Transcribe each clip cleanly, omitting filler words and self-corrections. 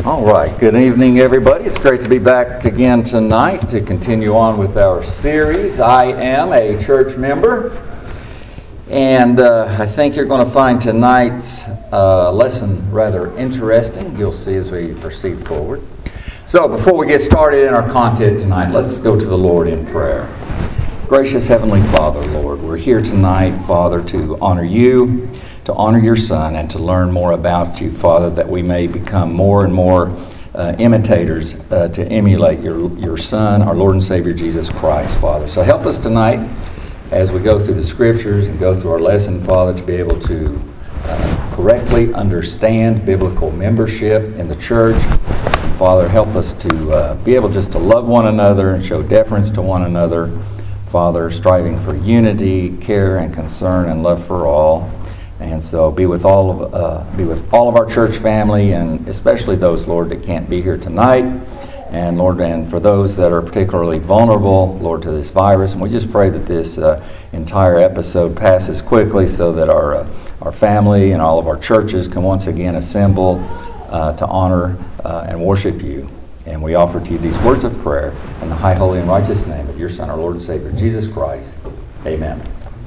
All right, good evening, everybody. It's great to be back again tonight to continue on with our series, I Am a Church Member. And I think you're going to find tonight's lesson rather interesting. You'll see as we proceed forward. So before we get started in our content tonight, let's go to the Lord in prayer. Gracious Heavenly Father, Lord, we're here tonight, Father, to honor you, to honor your Son, and to learn more about you, Father, that we may become more and more imitators to emulate your Son, our Lord and Savior, Jesus Christ, Father. So help us tonight as we go through the Scriptures and go through our lesson, Father, to be able to correctly understand biblical membership in the church. Father, help us to be able just to love one another and show deference to one another, Father, striving for unity, care, and concern, and love for all. And so be with all of our church family, and especially those, Lord, that can't be here tonight. And Lord, and for those that are particularly vulnerable, Lord, to this virus. And we just pray that this entire episode passes quickly so that our family and all of our churches can once again assemble to honor and worship you. And we offer to you these words of prayer in the high, holy, and righteous name of your Son, our Lord and Savior, Jesus Christ. Amen.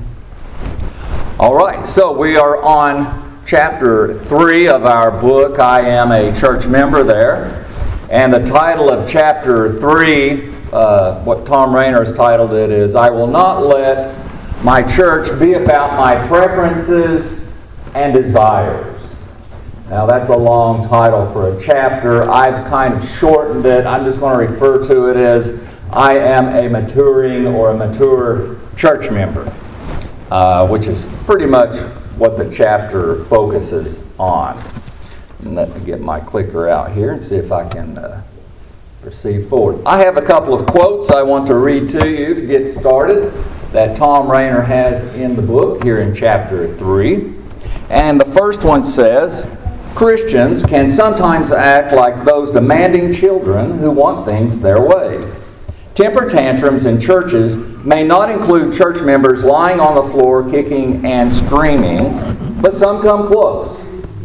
All right, so we are on chapter 3 of our book, I Am a Church Member there. And the title of chapter 3, what Tom Rainer has titled it, is I Will Not Let My Church Be About My Preferences and Desires. Now that's a long title for a chapter. I've kind of shortened it. I'm just going to refer to it as I Am a Maturing or a Mature Church Member. Which is pretty much what the chapter focuses on. And let me get my clicker out here and see if I can proceed forward. I have a couple of quotes I want to read to you to get started that Tom Rainer has in the book here in chapter 3. And the first one says, Christians can sometimes act like those demanding children who want things their way. Temper tantrums in churches may not include church members lying on the floor, kicking and screaming, but some come close.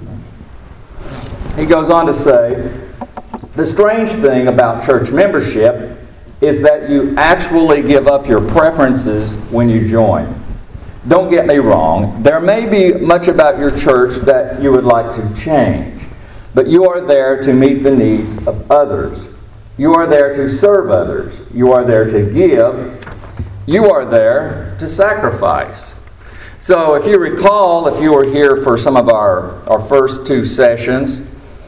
He goes on to say, the strange thing about church membership is that you actually give up your preferences when you join. Don't get me wrong, there may be much about your church that you would like to change, but you are there to meet the needs of others. You are there to serve others. You are there to give. You are there to sacrifice. So if you recall, if you were here for some of our first two sessions,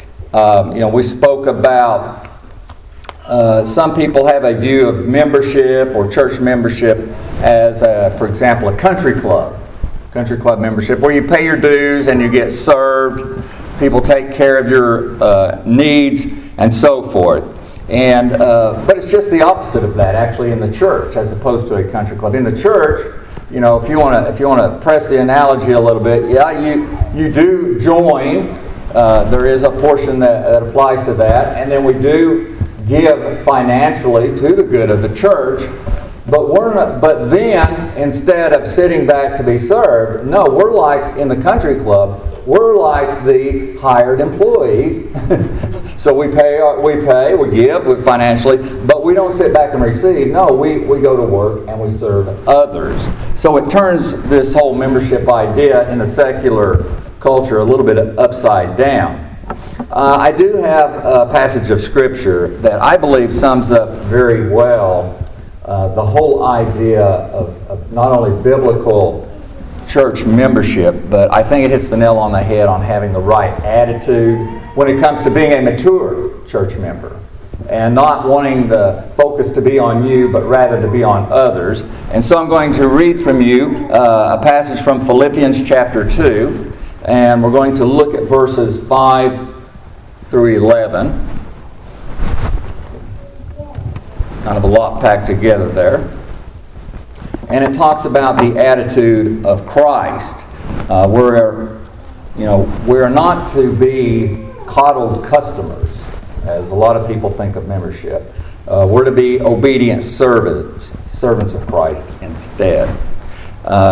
we spoke about some people have a view of membership or church membership as, for example, a country club membership, where you pay your dues and you get served. People take care of your needs and so forth. And but it's just the opposite of that, actually, in the church, as opposed to a country club. In the church, if you want to press the analogy a little bit, you do join. There is a portion that applies to that, and then we do give financially to the good of the church. But then, instead of sitting back to be served, no, we're like in the country club. We're like the hired employees. So we give financially, but we don't sit back and receive. No, we go to work and we serve others. So it turns this whole membership idea in the secular culture a little bit upside down. I do have a passage of Scripture that I believe sums up very well the whole idea of not only biblical church membership, but I think it hits the nail on the head on having the right attitude when it comes to being a mature church member and not wanting the focus to be on you, but rather to be on others. And so I'm going to read from you a passage from Philippians chapter 2, and we're going to look at verses 5 through 11. It's kind of a lot packed together there. And it talks about the attitude of Christ. We're not to be coddled customers, as a lot of people think of membership. We're to be obedient servants of Christ instead.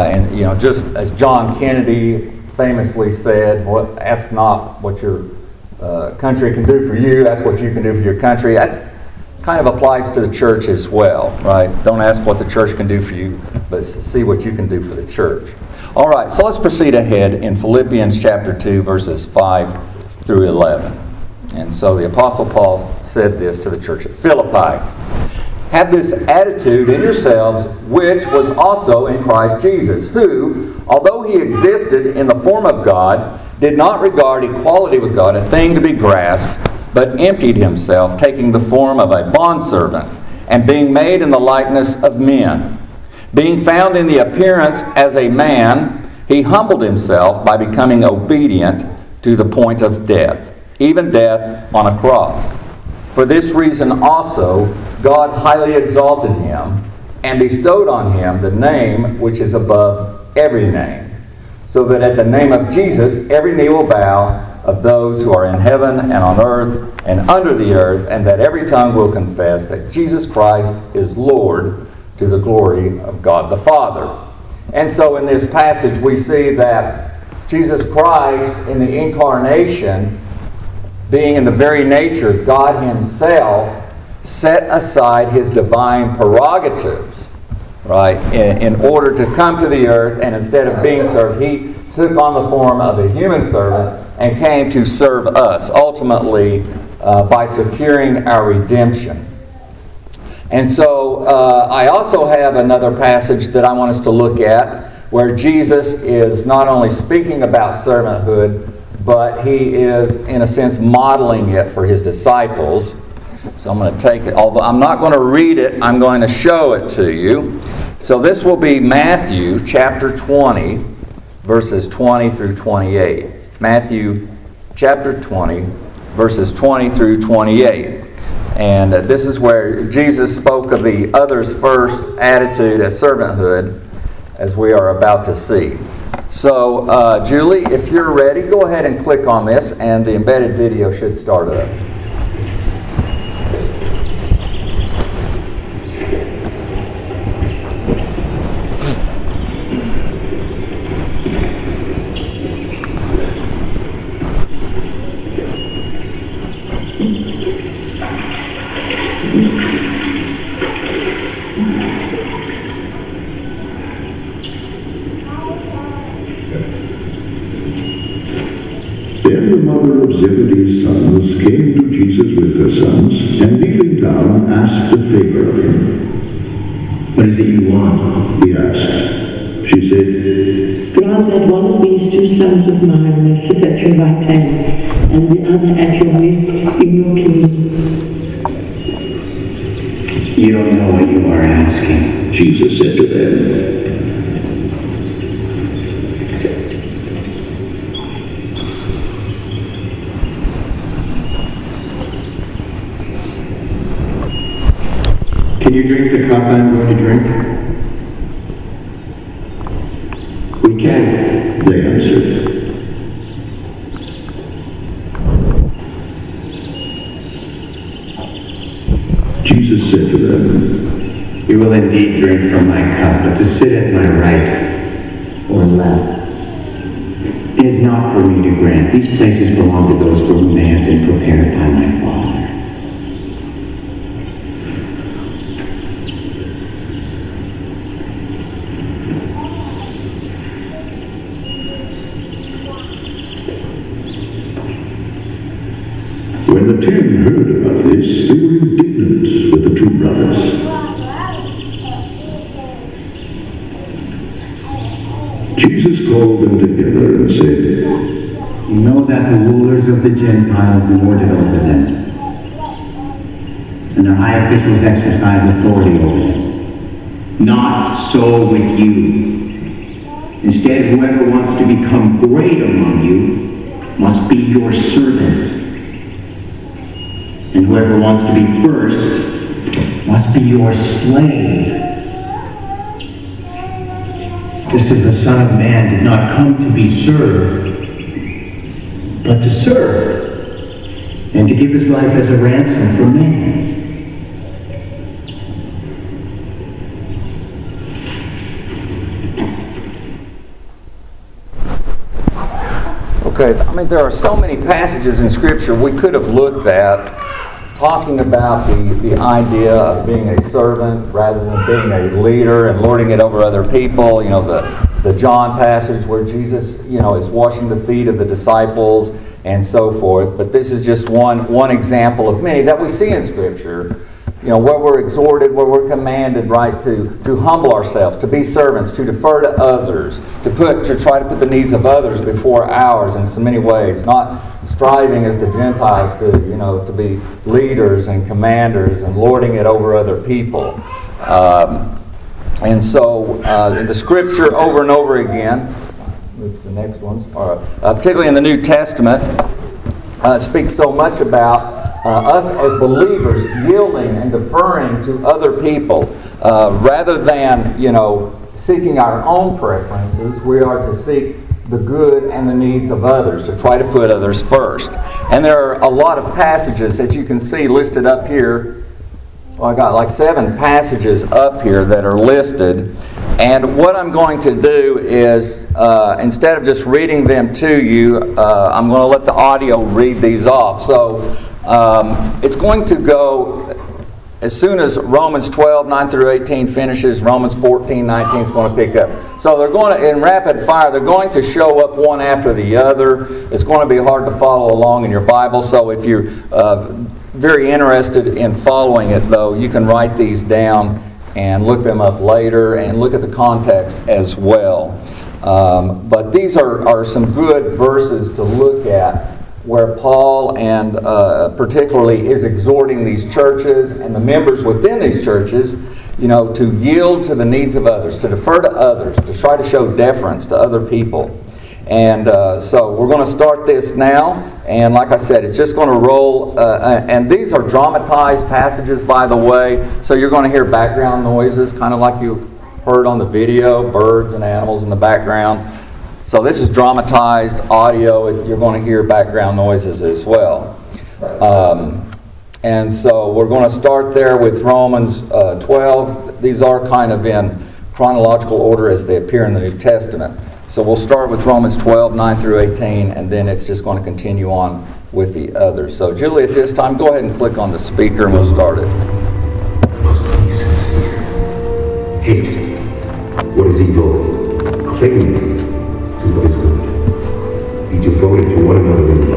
Just as John Kennedy famously said, ask not what your country can do for you, ask what you can do for your country. That kind of applies to the church as well, right? Don't ask what the church can do for you, but see what you can do for the church. All right, so let's proceed ahead in Philippians chapter 2, verses 5 through 11. And so the Apostle Paul said this to the church at Philippi. Have this attitude in yourselves, which was also in Christ Jesus, who, although he existed in the form of God, did not regard equality with God a thing to be grasped, but emptied himself, taking the form of a bondservant, and being made in the likeness of men. Being found in the appearance as a man, he humbled himself by becoming obedient to the point of death, even death on a cross. For this reason also, God highly exalted him and bestowed on him the name which is above every name, so that at the name of Jesus every knee will bow, of those who are in heaven and on earth and under the earth, and that every tongue will confess that Jesus Christ is Lord, to the glory of God the Father. And so in this passage we see that Jesus Christ in the incarnation, being in the very nature God himself, set aside his divine prerogatives, right, in order to come to the earth, and instead of being served, he took on the form of a human servant and came to serve us, ultimately by securing our redemption. And so I also have another passage that I want us to look at, where Jesus is not only speaking about servanthood, but he is, in a sense, modeling it for his disciples. So I'm going to take it, although I'm not going to read it, I'm going to show it to you. So this will be Matthew chapter 20, verses 20 through 28. Matthew chapter 20, verses 20 through 28. And this is where Jesus spoke of the others first attitude as servanthood, as we are about to see. So, Julie, if you're ready, go ahead and click on this, and the embedded video should start up. Then the mother of Zebedee's sons came to Jesus with her sons, and kneeling down asked a favor of him. What is it you want? He asked. She said, Grant that one of these two sons of mine may sit at your right hand, and the other at your left in your kingdom. You don't know what you are asking. Jesus said to them, Can you drink the cup I'm going to drink? We can, they answered. Jesus said to them, you will indeed drink from my cup, but to sit at my right or left, it is not for me to grant. These places belong to those for whom they have been prepared by my Father. When the 10 heard about this, they were indignant with the two brothers. Jesus called them together and said, You know that the rulers of the Gentiles lord it over them, and their high officials exercise authority over them. Not so with you. Instead, whoever wants to become great among you must be your servant. And whoever wants to be first must be your slave. Just as the Son of Man did not come to be served, but to serve, and to give his life as a ransom for many. Okay, I mean, there are so many passages in Scripture we could have looked at talking about the idea of being a servant rather than being a leader and lording it over other people. You know, the John passage where Jesus, you know, is washing the feet of the disciples and so forth. But this is just one example of many that we see in Scripture. You know, where we're exhorted, where we're commanded, right, to humble ourselves, to be servants, to defer to others, to try to put the needs of others before ours in so many ways, not striving as the Gentiles do, you know, to be leaders and commanders and lording it over other people. And so in the Scripture over and over again, move to the next ones, particularly in the New Testament, speaks so much about us as believers yielding and deferring to other people rather than, you know, seeking our own preferences. We are to seek the good and the needs of others, to try to put others first. And there are a lot of passages, as you can see, listed up here. Well, I got like 7 passages up here that are listed. And what I'm going to do is, instead of just reading them to you, I'm going to let the audio read these off. So it's going to go as soon as Romans 12, 9 through 18 finishes. Romans 14, 19 is going to pick up. So they're going to, in rapid fire, they're going to show up one after the other. It's going to be hard to follow along in your Bible. So if you're very interested in following it, though, you can write these down and look them up later and look at the context as well. But these are some good verses to look at, where Paul and particularly is exhorting these churches and the members within these churches, you know, to yield to the needs of others, to defer to others, to try to show deference to other people. And so we're going to start this now. And like I said, it's just going to roll. And these are dramatized passages, by the way. So you're going to hear background noises, kind of like you heard on the video, birds and animals in the background. So this is dramatized audio. You're going to hear background noises as well. And so we're going to start there with Romans 12. These are kind of in chronological order as they appear in the New Testament. So we'll start with Romans 12, 9 through 18, and then it's just going to continue on with the others. So Julie, at this time, go ahead and click on the speaker and we'll start it. Must be sincere. Hate what is evil. Cling to what is good. Be devoted to one another in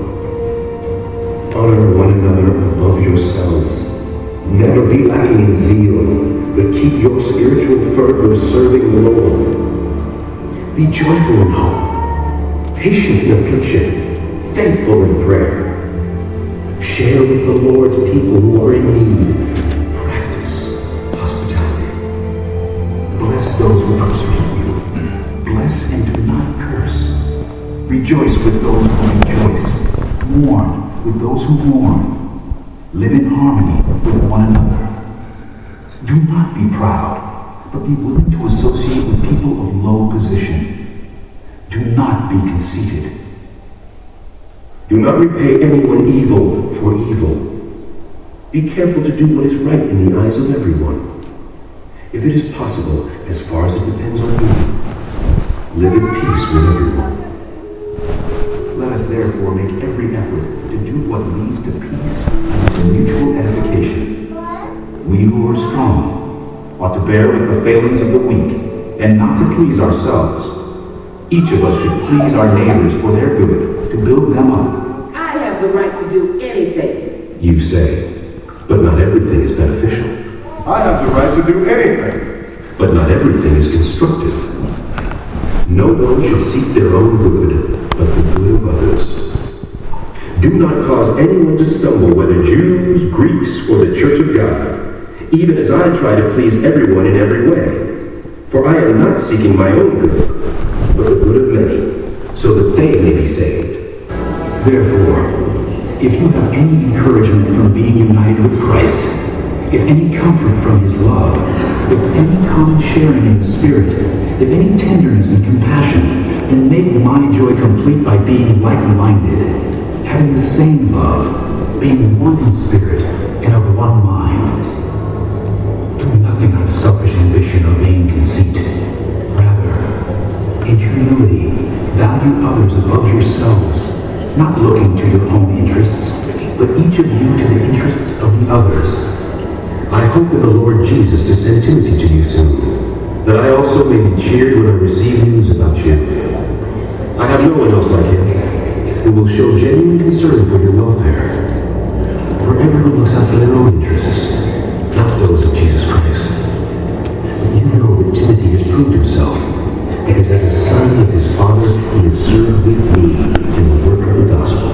love. Honor one another above yourselves. Never be lacking in zeal, but keep your spiritual fervor serving the Lord. Be joyful in hope, patient in affliction, faithful in prayer. Share with the Lord's people who are in need. Practice hospitality. Bless those who persecute you. Bless and do not curse. Rejoice with those who rejoice. Mourn with those who mourn. Live in harmony with one another. Do not be proud, but be willing to associate with people of low position. Do not be conceited. Do not repay anyone evil for evil. Be careful to do what is right in the eyes of everyone. If it is possible, as far as it depends on you, live in peace with everyone. Let us therefore make every effort to do what leads to peace and to mutual edification. We who are strong ought to bear with the failings of the weak and not to please ourselves. Each of us should please our neighbors for their good, to build them up. I have the right to do anything. You say, but not everything is beneficial. I have the right to do anything. But not everything is constructive. No one should seek their own good, but the good of others. Do not cause anyone to stumble, whether Jews, Greeks, or the Church of God, even as I try to please everyone in every way. For I am not seeking my own good, but the good of many, so that they may be saved. Therefore, if you have any encouragement from being united with Christ, if any comfort from his love, if any common sharing in the Spirit, if any tenderness and compassion, then make my joy complete by being like-minded, having the same love, being one in spirit and of one mind. Do nothing out of selfish ambition or vain conceit. Rather, in humility, Value others above yourselves, not looking to your own interests, but each of you to the interests of the others. I hope in the Lord Jesus to send Timothy to you soon, that I also may be cheered when I receive news about you. I have no one else like him, who will show genuine concern for your welfare. For everyone looks out for their own interests, not those of Jesus Christ. But you know that Timothy has proved himself, because as a son of his father, he has served with me in the work of the gospel.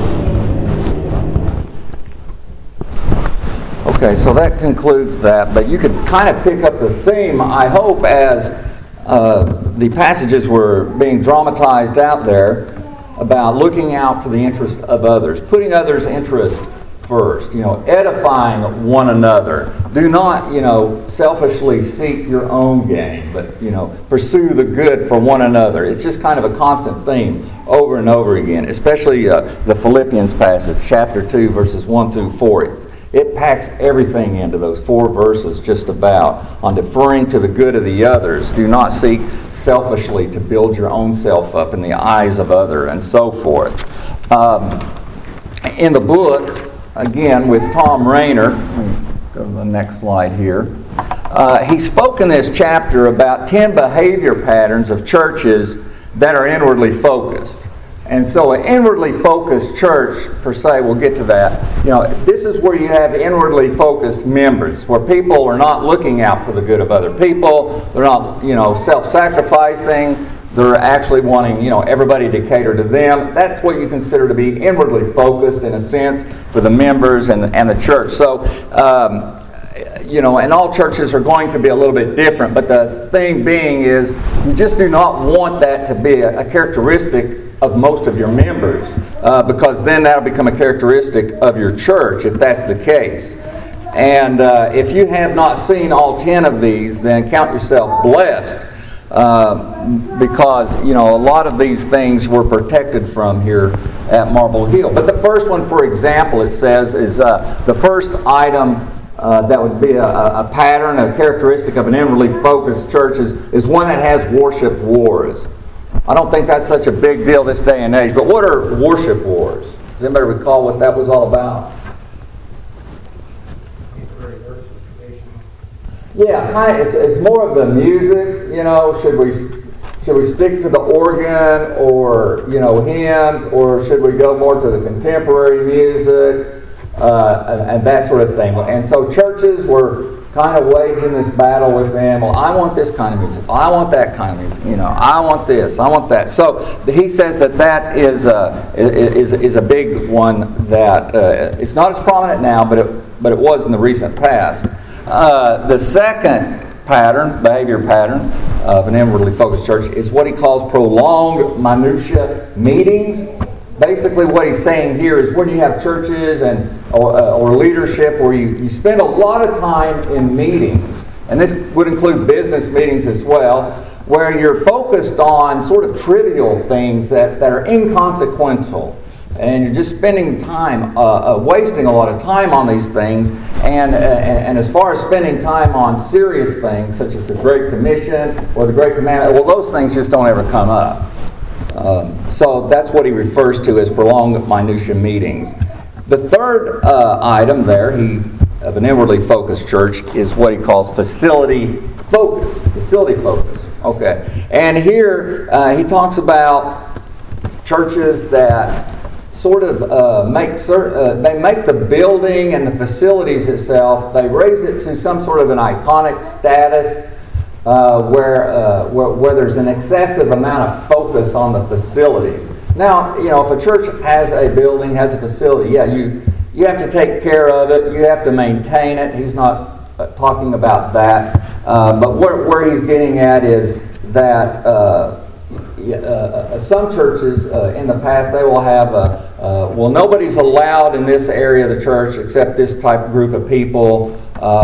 Okay, so that concludes that, but you could kind of pick up the theme, I hope, as the passages were being dramatized out there about looking out for the interest of others, putting others' interest first, edifying one another. Do not, selfishly seek your own gain, but, pursue the good for one another. It's just kind of a constant theme over and over again, especially the Philippians passage, chapter 2, verses 1 through 4. It packs everything into those 4 verses just about on deferring to the good of the others. Do not seek selfishly to build your own self up in the eyes of others, and so forth. In the book, again, with Tom Rainer, let me go to the next slide here. He spoke in this chapter about 10 behavior patterns of churches that are inwardly focused. And so an inwardly focused church, per se, we'll get to that. This is where you have inwardly focused members, where people are not looking out for the good of other people. They're not, self-sacrificing. They're actually wanting, everybody to cater to them. That's what you consider to be inwardly focused, in a sense, for the members and the church. So, and all churches are going to be a little bit different. But the thing being is, you just do not want that to be a characteristic of most of your members, because then that'll become a characteristic of your church, if that's the case. And if you have not seen all 10 of these, then count yourself blessed, because a lot of these things were protected from here at Marble Hill. But the first one, for example, it says, is the first item that would be a pattern, a characteristic of an inwardly focused church is one that has worship wars. I don't think that's such a big deal this day and age, but what are worship wars? Does anybody recall what that was all about? Yeah, kind of. It's more of the music. Should we stick to the organ or hymns, or should we go more to the contemporary music and that sort of thing? And so churches were kind of waging this battle with them. Well, I want this kind of music. I want that kind of music. I want this. I want that. So he says that is a big one that it's not as prominent now, but it was in the recent past. The second behavior pattern of an inwardly focused church is what he calls prolonged minutia meetings. Basically what he's saying here is when you have churches or leadership where you spend a lot of time in meetings, and this would include business meetings as well, where you're focused on sort of trivial things that are inconsequential. And you're just spending time, wasting a lot of time on these things. And as far as spending time on serious things, such as the Great Commission or the Great Commandment, well, those things just don't ever come up. So that's what he refers to as prolonged minutia meetings. The third item there of an inwardly focused church is what he calls facility focus. Facility focus. Okay. And here he talks about churches that sort of they make the building and the facilities itself, they raise it to some sort of an iconic status where there's an excessive amount of focus on the facilities. Now, if a church has a building, has a facility, you have to take care of it, you have to maintain it. He's not talking about that. But where he's getting at is that some churches in the past, they will have nobody's allowed in this area of the church except this type of group of people.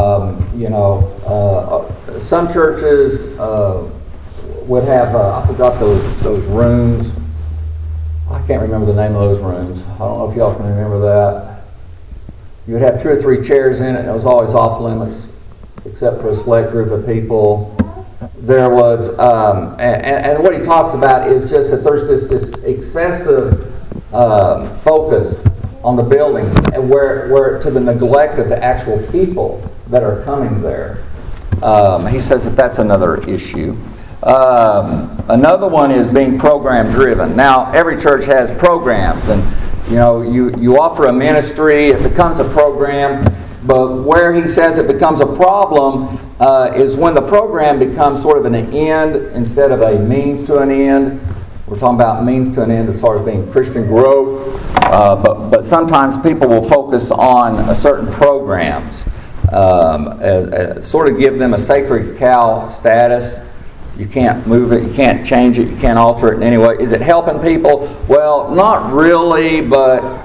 Some churches would have, I forgot those rooms. I can't remember the name of those rooms. I don't know if y'all can remember that. You would have 2 or 3 chairs in it, and it was always off limits, except for a select group of people. there was, and what he talks about is just that there's this excessive focus on the buildings, and where to the neglect of the actual people that are coming there. He says that that's another issue. Another one is being program driven. Now, every church has programs, and you offer a ministry, it becomes a program, but where he says it becomes a problem is when the program becomes sort of an end instead of a means to an end. We're talking about means to an end as far as being Christian growth, but sometimes people will focus on certain programs, sort of give them a sacred cow status. You can't move it, you can't change it, you can't alter it in any way. Is it helping people? Well, not really, but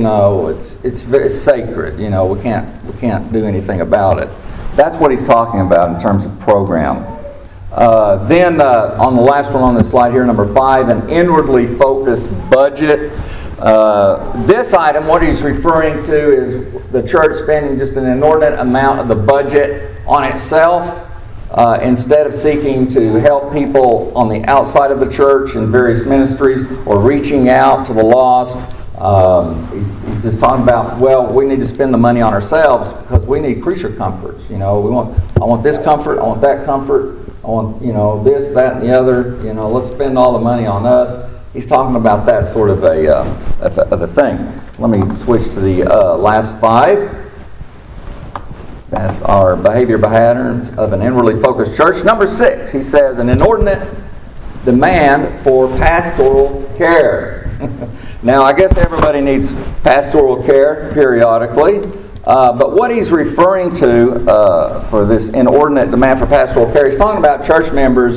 it's sacred. We can't do anything about it. That's what he's talking about in terms of program. Then on the last one on the slide here, number 5, an inwardly focused budget. This item, what he's referring to is the church spending just an inordinate amount of the budget on itself instead of seeking to help people on the outside of the church in various ministries or reaching out to the lost. He's just talking about, well, we need to spend the money on ourselves because we need creature comforts. I want this comfort, I want that comfort, I want this, that, and the other. Let's spend all the money on us. He's talking about that sort of a thing. Let me switch to the last 5. That are behavior patterns of an inwardly focused church. Number 6, he says, an inordinate demand for pastoral care. Now, I guess everybody needs pastoral care periodically, but what he's referring to for this inordinate demand for pastoral care, he's talking about church members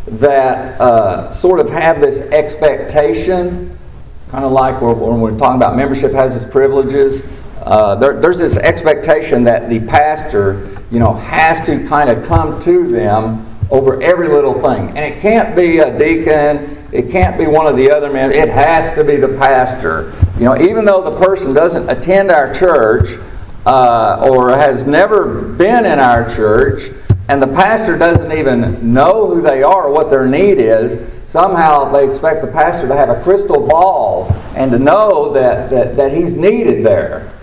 that sort of have this expectation, kind of like when we're talking about membership has its privileges. There's this expectation that the pastor, has to kind of come to them over every little thing. And it can't be a deacon, it can't be one of the other men, it has to be the pastor. Even though the person doesn't attend our church or has never been in our church, and the pastor doesn't even know who they are or what their need is, somehow they expect the pastor to have a crystal ball and to know that he's needed there.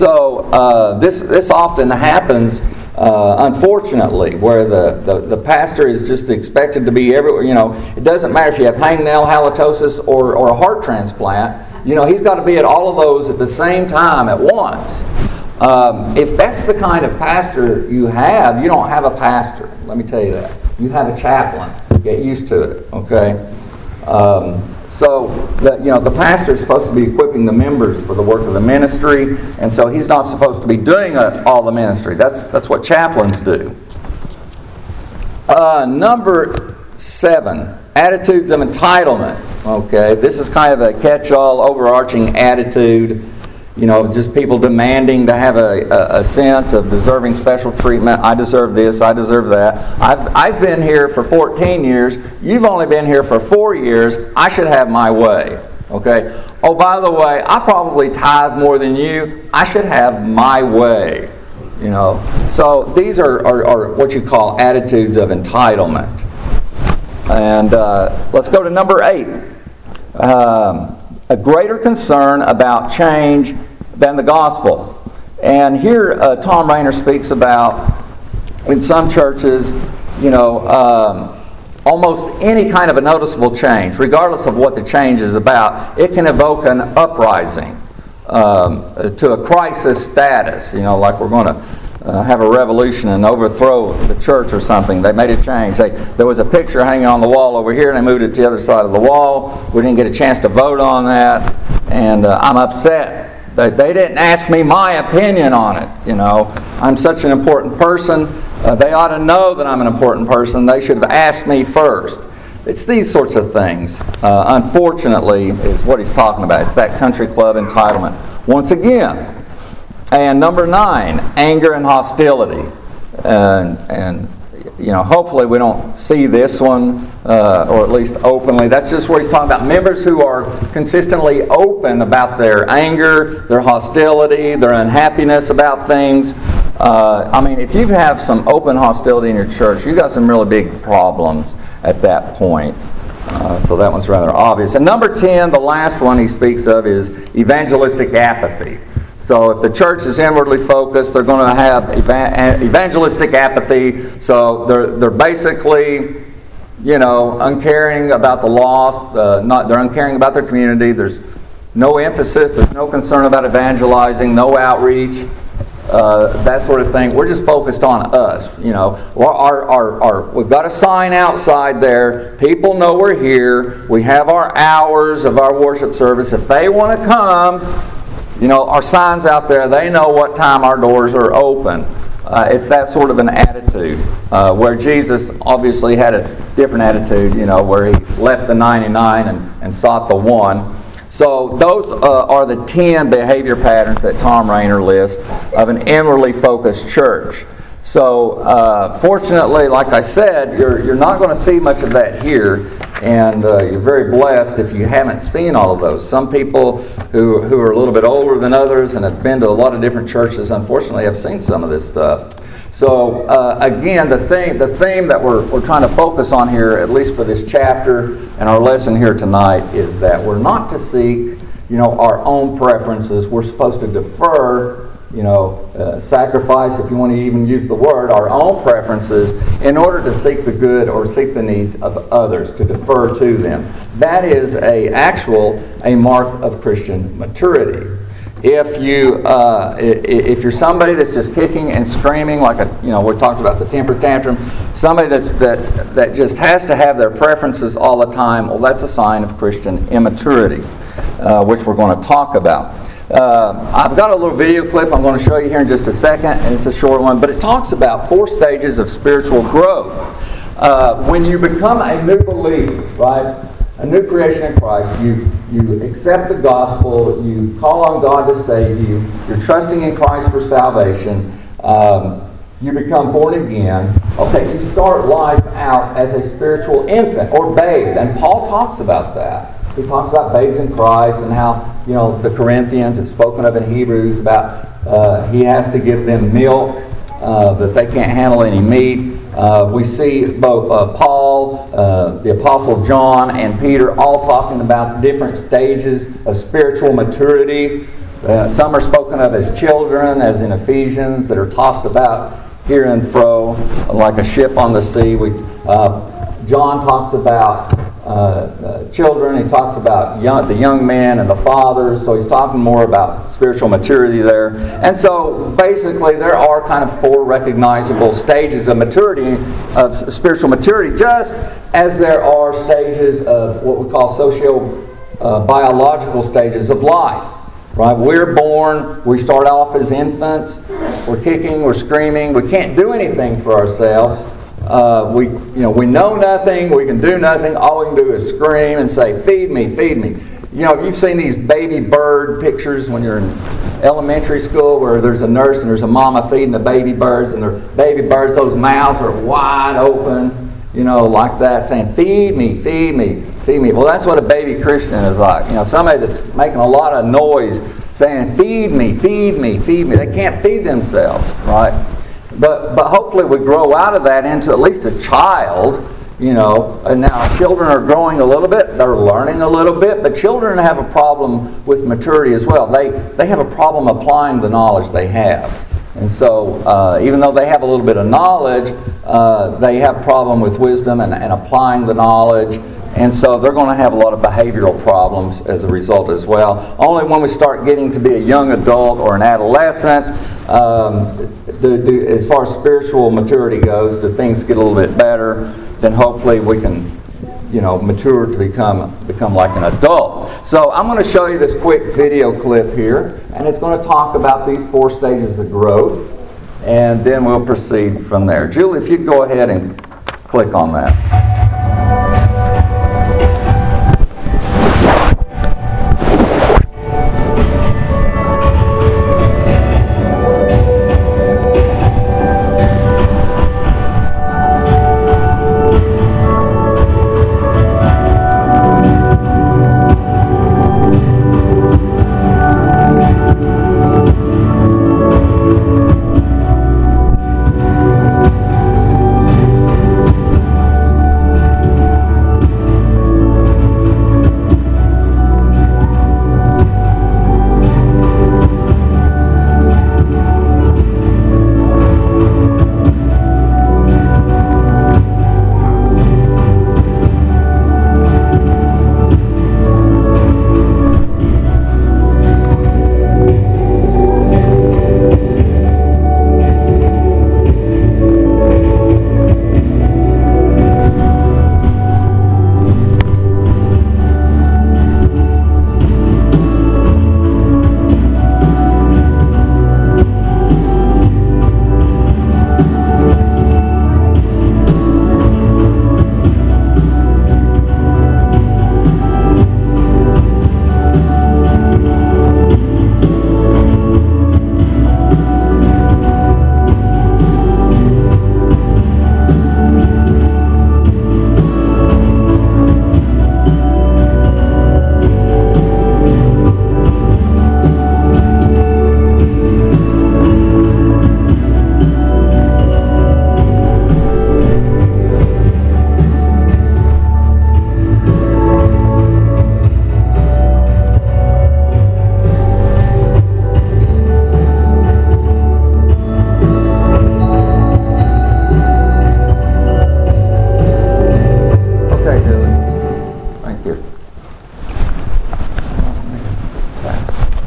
So this often happens, unfortunately, where the pastor is just expected to be everywhere. It doesn't matter if you have hangnail halitosis or a heart transplant. He's got to be at all of those at the same time at once. If that's the kind of pastor you have, you don't have a pastor. Let me tell you that. You have a chaplain. Get used to it, okay? So the pastor is supposed to be equipping the members for the work of the ministry, and so he's not supposed to be doing all the ministry. That's what chaplains do. Number 7, attitudes of entitlement. Okay, this is kind of a catch-all, overarching attitude. Just people demanding to have a sense of deserving special treatment. I deserve this, I deserve that. I've been here for 14 years. You've only been here for 4 years. I should have my way. Okay? Oh, by the way, I probably tithe more than you. I should have my way. So these are what you call attitudes of entitlement. And let's go to number 8. A greater concern about change than the gospel. And here Tom Rainer speaks about, in some churches, almost any kind of a noticeable change, regardless of what the change is about, it can evoke an uprising to a crisis status, like we're going to have a revolution and overthrow the church or something. They made a change. There was a picture hanging on the wall over here, and they moved it to the other side of the wall. We didn't get a chance to vote on that, and I'm upset. They didn't ask me my opinion on it. I'm such an important person. They ought to know that I'm an important person. They should have asked me first. It's these sorts of things, unfortunately, is what he's talking about. It's that country club entitlement. Once again, and number 9, anger and hostility. And hopefully we don't see this one, or at least openly. That's just where he's talking about members who are consistently open about their anger, their hostility, their unhappiness about things. I mean, if you have some open hostility in your church, you've got some really big problems at that point. So that one's rather obvious. And number 10, the last one he speaks of, is evangelistic apathy. So if the church is inwardly focused, they're going to have evangelistic apathy. So they're basically, uncaring about the lost. They're uncaring about their community. There's no emphasis. There's no concern about evangelizing. No outreach. That sort of thing. We're just focused on us. We've got a sign outside there. People know we're here. We have our hours of our worship service. If they want to come, our signs out there, they know what time our doors are open. It's that sort of an attitude, where Jesus obviously had a different attitude, where he left the 99 and sought the one. So those are the 10 behavior patterns that Thom Rainer lists of an inwardly focused church. So fortunately, like I said, you're not going to see much of that here, and you're very blessed if you haven't seen all of those. Some people who are a little bit older than others and have been to a lot of different churches, unfortunately, have seen some of this stuff. So again, the theme that we're trying to focus on here, at least for this chapter and our lesson here tonight, is that we're not to seek, our own preferences. We're supposed to defer, sacrifice, if you want to even use the word, our own preferences in order to seek the good or seek the needs of others, to defer to them. That is a mark of Christian maturity. If you're somebody that's just kicking and screaming, like we talked about the temper tantrum, somebody that just has to have their preferences all the time, well, that's a sign of Christian immaturity, which we're going to talk about. I've got a little video clip I'm going to show you here in just a second, and it's a short one, but it talks about 4 stages of spiritual growth. When you become a new believer, right? A new creation in Christ, you accept the gospel, you call on God to save you, you're trusting in Christ for salvation, you become born again. Okay, you start life out as a spiritual infant or babe, and Paul talks about that. He talks about babes in Christ and how, the Corinthians is spoken of in Hebrews about he has to give them milk, that they can't handle any meat. We see both Paul, the Apostle John, and Peter all talking about different stages of spiritual maturity. Some are spoken of as children, as in Ephesians, that are tossed about here and fro like a ship on the sea. John talks about children. He talks about the young men and the fathers. So he's talking more about spiritual maturity there. And so basically there are kind of 4 recognizable stages of maturity, of spiritual maturity, just as there are stages of what we call socio-biological stages of life. Right? We're born, we start off as infants, we're kicking, we're screaming, we can't do anything for ourselves. We know nothing, we can do nothing, all we can do is scream and say, feed me, feed me. You've seen these baby bird pictures when you're in elementary school where there's a nurse and there's a mama feeding the baby birds, and their baby birds, those mouths are wide open, like that, saying, feed me, feed me, feed me. Well, that's what a baby Christian is like. Somebody that's making a lot of noise saying, feed me, feed me, feed me. They can't feed themselves, right? But hopefully we grow out of that into at least a child, and now children are growing a little bit, they're learning a little bit, but children have a problem with maturity as well. They have a problem applying the knowledge they have. And so even though they have a little bit of knowledge, they have a problem with wisdom and applying the knowledge. And so they're going to have a lot of behavioral problems as a result as well. Only when we start getting to be a young adult or an adolescent, as far as spiritual maturity goes, do things get a little bit better, then hopefully we can mature to become like an adult. So I'm going to show you this quick video clip here, and it's going to talk about these 4 stages of growth, and then we'll proceed from there. Julie, if you'd go ahead and click on that.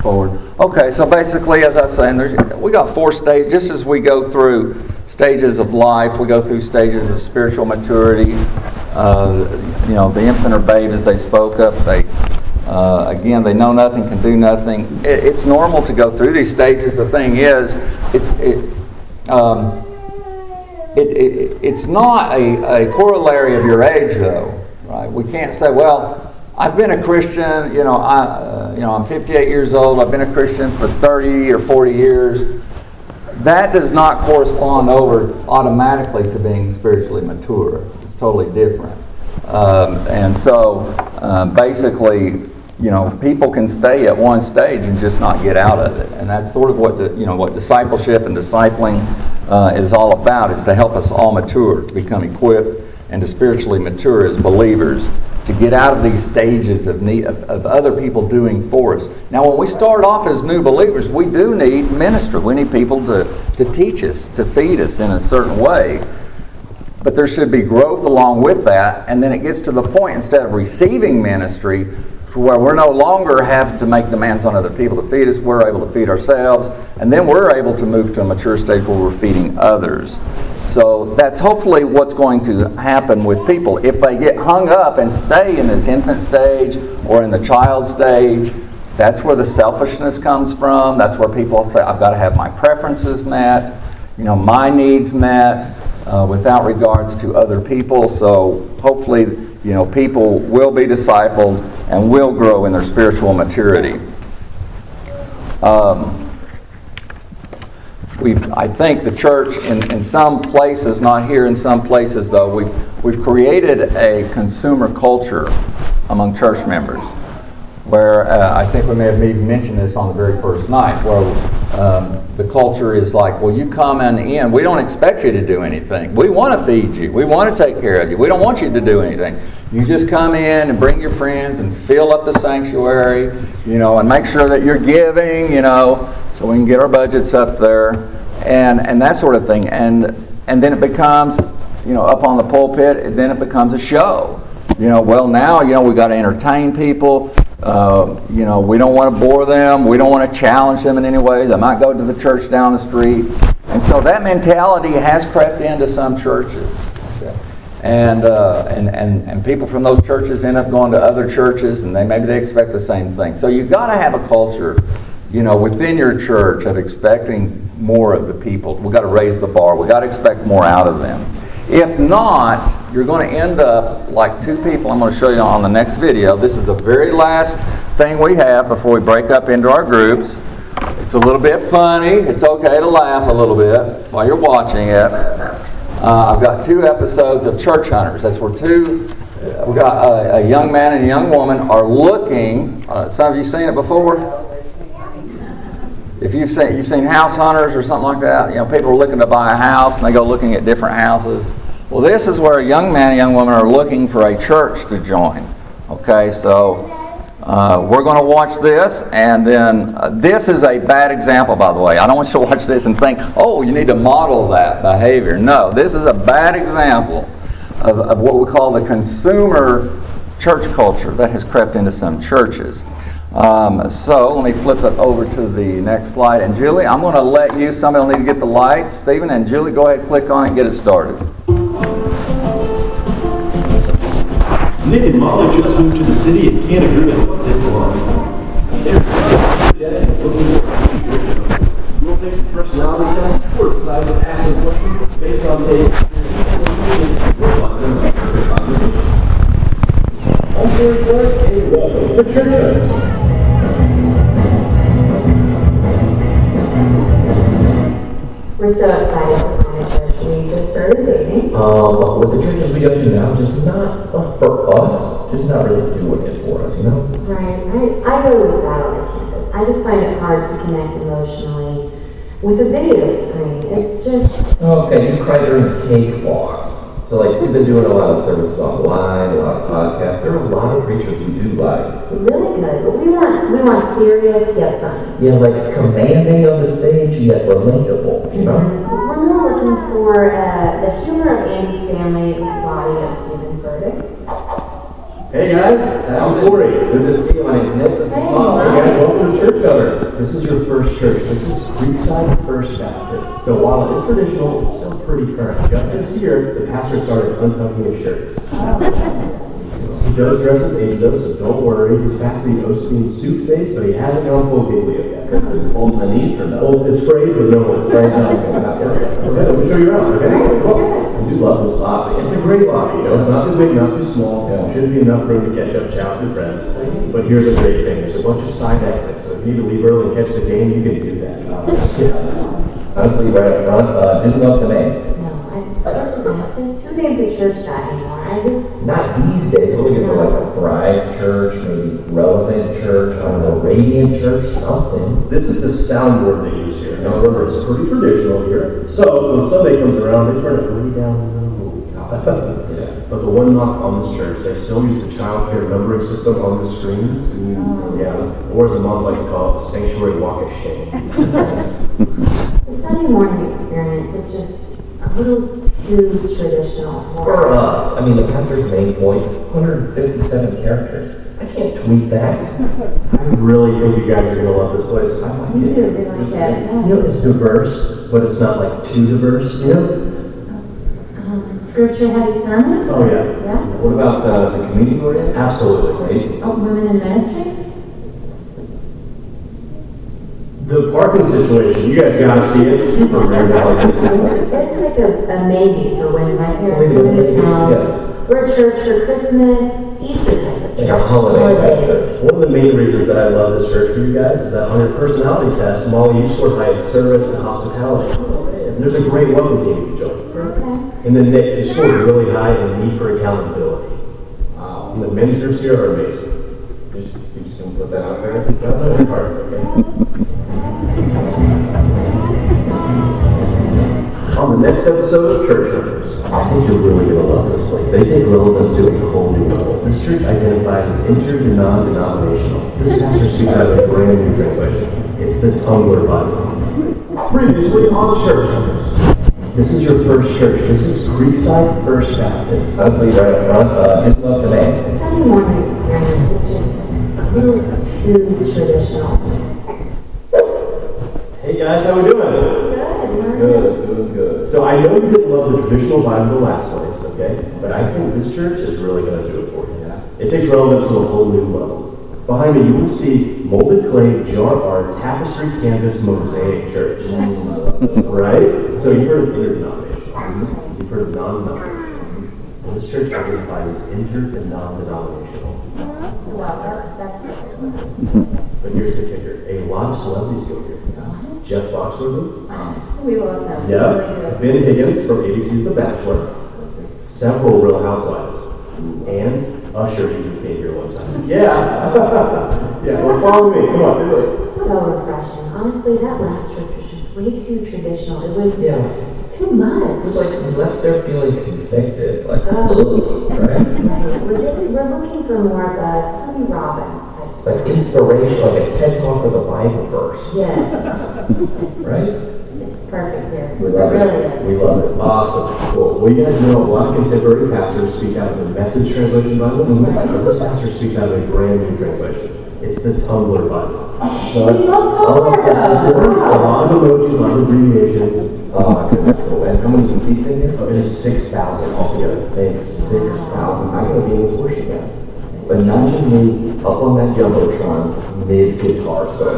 forward. Okay, so basically, as I was saying, we got 4 stages. Just as we go through stages of life, we go through stages of spiritual maturity. The infant or babe, as they spoke up, again, they know nothing, can do nothing. It's normal to go through these stages. The thing is, it's not a corollary of your age, though, right? We can't say, well, I've been a Christian, I'm 58 years old, I've been a Christian for 30 or 40 years. That does not correspond over automatically to being spiritually mature. It's totally different. And so, basically, people can stay at one stage and just not get out of it. And that's sort of what what discipleship and discipling is all about. It's to help us all mature, to become equipped, and to spiritually mature as believers, to get out of these stages of need of other people doing for us. Now, when we start off as new believers, we do need ministry. We need people to teach us, to feed us in a certain way. But there should be growth along with that, and then it gets to the point, instead of receiving ministry, for where we're no longer having to make demands on other people to feed us, we're able to feed ourselves, and then we're able to move to a mature stage where we're feeding others. So that's hopefully what's going to happen with people. If they get hung up and stay in this infant stage or in the child stage, that's where the selfishness comes from. That's where people say, I've got to have my preferences met, my needs met, without regards to other people. So hopefully, people will be discipled and will grow in their spiritual maturity. I think the church, in some places, not here, in some places though, we've created a consumer culture among church members, where I think we may have even mentioned this on the very first night, where the culture is like, well, you coming in, we don't expect you to do anything. We want to feed you. We want to take care of you. We don't want you to do anything. You just come in and bring your friends and fill up the sanctuary, and make sure that you're giving, so we can get our budgets up there, and that sort of thing. And then it becomes, up on the pulpit, and then it becomes a show. Well, now, we got to entertain people. We don't want to bore them. We don't want to challenge them in any ways. I might go to the church down the street. And so that mentality has crept into some churches. Okay? And people from those churches end up going to other churches, and maybe they expect the same thing. So you've got to have a culture, within your church of expecting more of the people. We've got to raise the bar. We've got to expect more out of them. If not, you're going to end up like 2 people I'm going to show you on the next video. This is the very last thing we have before we break up into our groups. It's a little bit funny. It's okay to laugh a little bit while you're watching it. I've got 2 episodes of Church Hunters. That's where we've got a young man and a young woman are looking. Some of you seen it before? If you've seen House Hunters or something like that, people are looking to buy a house and they go looking at different houses. Well, this is where a young man and a young woman are looking for a church to join. Okay, so we're going to watch this, and then this is a bad example, by the way. I don't want you to watch this and think, oh, you need to model that behavior. No, this is a bad example of what we call the consumer church culture that has crept into some churches. So let me flip it over to the next slide. And Julie, I'm going to let you, somebody will need to get the lights. Stephen and Julie, go ahead, click on it and get it started. Nick and Molly just moved to the city and can't agree on what they belong. They're looking for a future. We'll take some personality tests. We're excited to ask some questions based on the I'm very glad and welcome to Church Hunters. We're so excited to find a church. We just started dating. With the churches we go to now, just not for us, just not really doing it for us, Right. I really sad on the campus. I just find it hard to connect emotionally with a video screen. It's just... Okay, you cry during cake walks. So we've been doing a lot of services online, a lot of podcasts. There are a lot of preachers we do like. Really good, but we want serious yet funny. Yeah, commanding on the stage yet relatable, We're more looking for the humor of Andy Stanley, the body of Stephen Furtick. Hey guys, I'm Corey. Good to see you. My name's Nick. This is Mom. Welcome to church owners, this is your first church. This is Creekside First Baptist. So while it's traditional, it's still pretty current. Just this year, the pastor started untucking his shirts. He does dress as angels, so don't worry. He's past the Osteen suit phase, but he hasn't gone full giglio yet. Holding the knees or no? Oh, it's sprayed, but no, it's sprayed. Okay, let me show you around, okay? I do love this lobby. It's a great lobby, you know. It's not too big, not too small. It shouldn't be enough room to catch up, chat with your friends. But here's a great thing. There's a bunch of side exits, so if you need to leave early and catch the game, you can do that. Honestly, right up front, didn't love the name. Who names a church that anymore? Not these days. We're looking for like a Thrive Church, maybe Relevant Church, I don't know, Radiant Church, something. This is the soundboard they use here. Now remember, it's pretty traditional here. So when Sunday comes around, they turn it way down low. But the one knock on this church, they still use the child care numbering system on the screens. Yeah. Or as the moms like to call it, Sanctuary Walk of Shame. The Sunday morning experience is just a little too traditional. For us, I mean, the pastor's main point, 157 characters. I can't tweet that. I really think you guys are going to love this place. I like You it. do, they like that. You know, it's diverse, but it's not like too diverse, you know? Scripture heavy sermons? Oh, yeah. Yeah? What about the community oriented? Absolutely. Right? Oh, women in ministry? The parking situation, you guys got to see it. It's super rare now. It's like a maybe for when my parents live in town. Yeah. We're a church for Christmas, Easter type of Like a holiday church. One of the main reasons that I love this church for you guys is that on your personality test, Molly, you scored high in service and hospitality. And there's a great welcome team you join. Okay. And then Nick, you scored really high in need for accountability. Wow. And the ministers here are amazing. You just gonna put that out there? That's not hard, okay? On the next episode of Church Owners, I think you're really going to love this place. They take relevance to a whole new level. This church identifies as inter and non-denominational. This pastor speaks out of a brand new translation. It's the Tumblr Bible. Previously on Church Owners. This is your first church. This is Creekside First Baptist. Honestly, right up front, didn't love the name. The Sunday morning experience is just a little too traditional. Hey guys, how we doing? Good, doing good. So I know you didn't love the traditional vibe of the last place, okay? But I think this church is really going to do it for you. Yeah. It takes relevance to a whole new level. Behind me, you will see molded clay, jar art, tapestry, canvas, mosaic church. Right? So you've heard of interdenominational. You've heard of non-denominational. Well, this church identifies as inter and non-denominational. But here's the kicker. A lot of celebrities go here. Jeff Foxworthy. We love them. Yeah. Ben Higgins from ABC's The Bachelor. Several Real Housewives. And Usher even came here one time. Yeah. Yeah, well, follow me. Come on, do it. So refreshing. Honestly, that last church was just way too traditional. It was too It much. was like we left there feeling convicted, like, Oh. right? Right. We're looking for more of a Tony Robbins type It's like inspiration, like a TED Talk with a Bible verse, Yes. right? It's perfect here. We love it really it. is. We love it. Awesome. Cool. Well, you guys know a lot of contemporary pastors speak out of the Message Translation Bible. But this pastor speaks out of a brand new translation. It's the Tumblr Bible. We love Tumblr. A lot of emojis, a lot of abbreviations. Oh my goodness. And how many seats in here? It is 6,000 altogether. Thanks. 6,000. I'm going to be able to worship that. Imagine me up on that Jumbotron mid-guitar solo.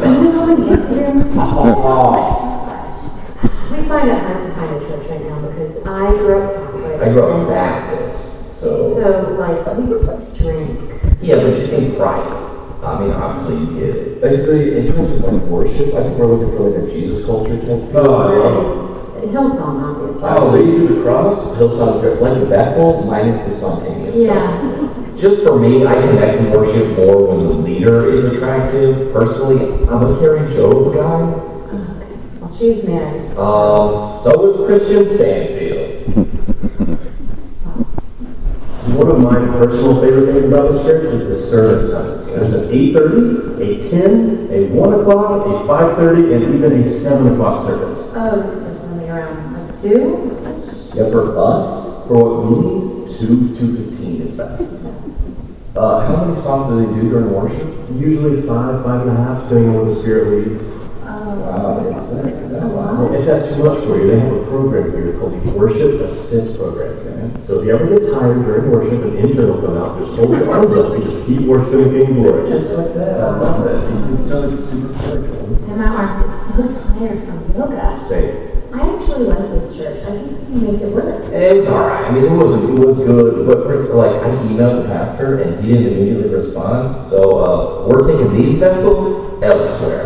We find it hard to find a church right now because I grew up Catholic. I grew up Baptist, So, like, we drink. yeah, but just in private. I mean, obviously you get it. Basically, in terms of like worship, I think we're looking for like a Jesus culture type. Oh, I love it. Hillsong, obviously. Oh, so you do the cross? Hillsong Church, like Bethel minus the spontaneous. Yeah. Just for me, I connect to worship more when the leader is attractive. Personally, I'm a Carrie Job guy. Okay. Well, she's married. So is Christian Sandfield. One of my personal favorite things about this church is the service times. There's an 8:30, a 10, a 1 o'clock, a 5:30, and even a 7 o'clock service. Oh, there's something around like 2? Yeah, for us, for what we need, 2 to 15 is best. How many songs do they do during worship? Usually 5, 5.5, depending on what the Spirit leads. Wow, If that's too much for you, they have a program here called the Worship Assist Program. So if you ever get tired during worship, an intern will come out, just hold your arms up and just keep worshiping and giving glory. just like that. I love it. It's so super spiritual. And my arms are so tired from yoga. Same. I actually like this church. I think you make it work. It's alright. I mean, it was good, but like I emailed the pastor and he didn't immediately respond. So we're taking these vessels elsewhere.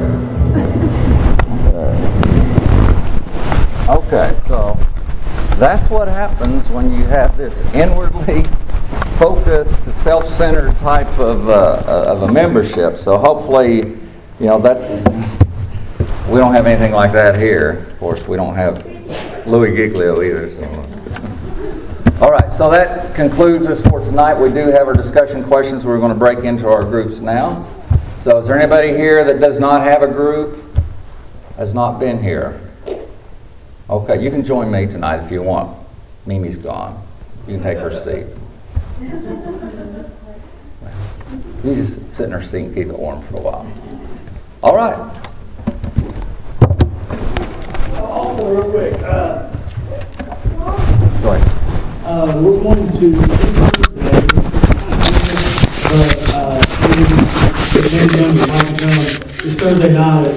Okay, so that's what happens when you have this inwardly focused, self-centered type of a membership. So hopefully, we don't have anything like that here. Of course, we don't have Louis Giglio either. So. All right, so that concludes us for tonight. We do have our discussion questions. We're going to break into our groups now. So is there anybody here that does not have a group, has not been here? Okay, you can join me tonight if you want. Mimi's gone. You can take her seat. You just sit in her seat and keep it warm for a while. All right. Also, real quick, Go ahead. we're going to today, but maybe down to Mike John this Thursday night at